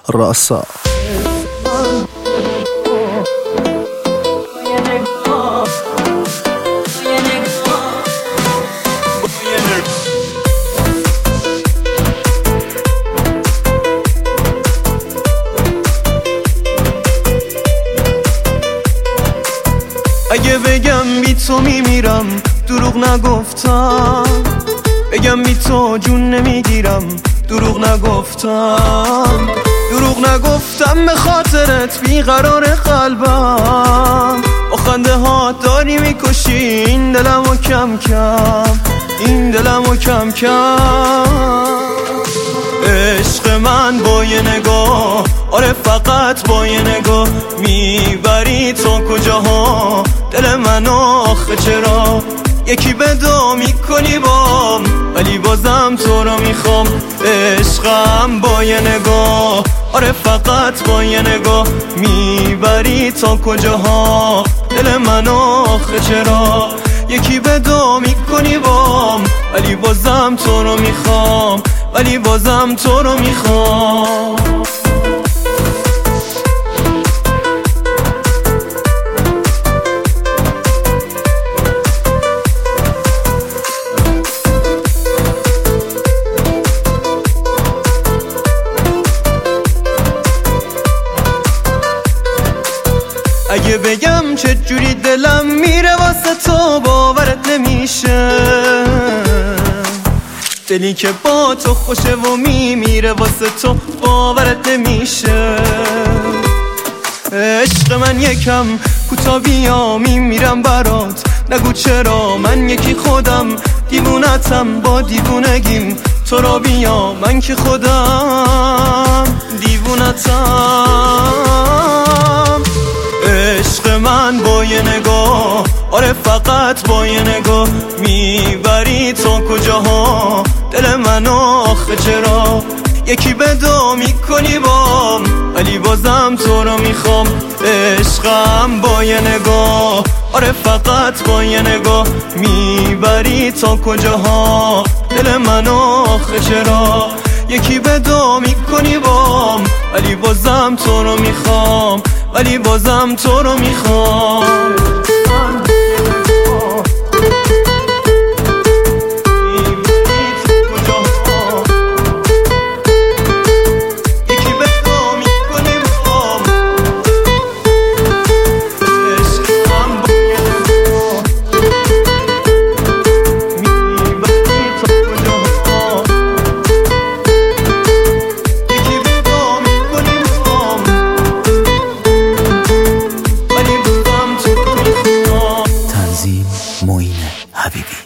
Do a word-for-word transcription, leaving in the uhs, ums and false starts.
راسا. اگه بگم بی تو میمیرم دروغ نگفتم، بگم بی تو جون نمیگیرم دروغ نگفتم، دروغ نگفتم به خاطرت بیقرار قلبم، با خنده ها داری میکشی این دلمو کم کم، این دلمو کم کم. عشق من با یه نگاه، آره فقط با یه نگاه میبری تا کجاها دل من آخه چرا یکی بدا میکنی بام، ولی بازم تو رو میخوام. عشقم با یه نگاه، آره فقط با یه نگاه میبری تا کجاها دل من آخه چرا یکی بدا میکنی بام، ولی بازم تو رو میخوام، ولی بازم تو رو میخوام. اگه بگم چه جوری دلم میره واسه تو باورت نمیشه، دلی که با تو خوشه و میمیره واسه تو باورت نمیشه. عشق من یکم کوتا بیا میمیرم برات، نگو چرا من یکی خودم دیوونتم با دیوونگیم، تو را بیا من که خودم دیوونتم. عشق من با یه نگاه، آره فقط با یه نگاه میبری تا کجاها دل من آخه چرا یکی بدا میکنی بام، ولی بازم تو رو میخوام. عشقم با یه نگاه، آره فقط با یه نگاه میبری تا کجاها دل من آخه چرا یکی بدا میکنی بام، ولی بازم تو رو میخوام، ولی بازم تو رو میخوام. معین حبیبی.